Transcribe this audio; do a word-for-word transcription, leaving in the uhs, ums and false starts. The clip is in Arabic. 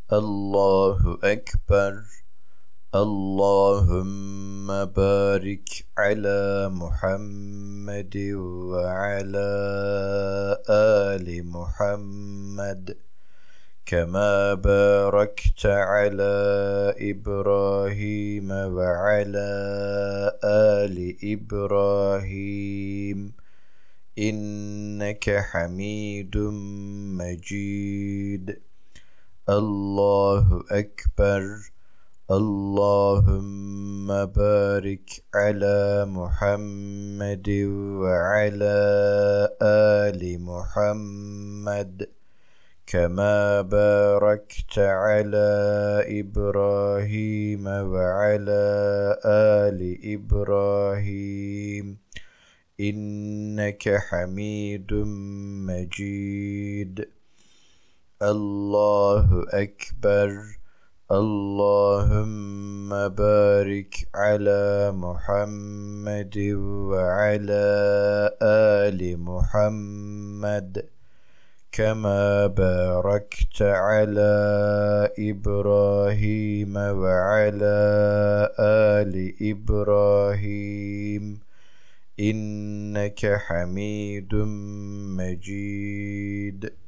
الله أكبر. اللهم بارك على محمد وعلى آل محمد كما باركت على إبراهيم وعلى آل إبراهيم إنك حميد مجيد. الله أكبر. اللهم بارك على محمد وعلى آل محمد كما باركت على إبراهيم وعلى آل إبراهيم إنك حميد مجيد. الله أكبر. اللهم بارك على محمد وعلى آل محمد كما باركت على إبراهيم وعلى آل إبراهيم إنك حميد مجيد.